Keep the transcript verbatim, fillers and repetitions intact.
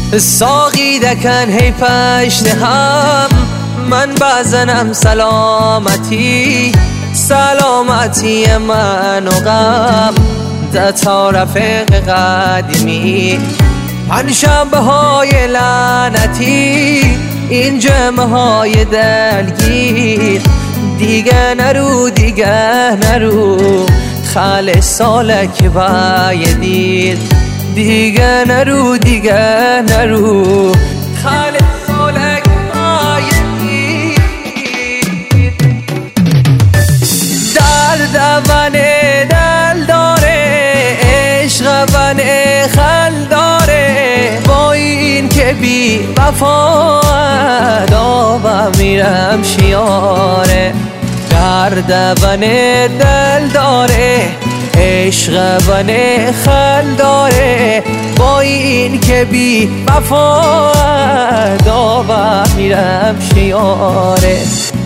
ساقی دکن هی پشت هم من بزنم سلامتی سلامتی من و غم در طرف قدیمی پنجشنبه های لعنتی این جمعه های دلگیر دیگه نرو دیگه نرو خال سالک بایدیر دیگه نرو دیگه نرو خال سالک بایدیر درد ون دل داره عشق ون خل داره با این که بی وفا داوم میرم شیاره درد ون دل داره عشق ون خل داره با این که بی وفا داوم میرم شیاره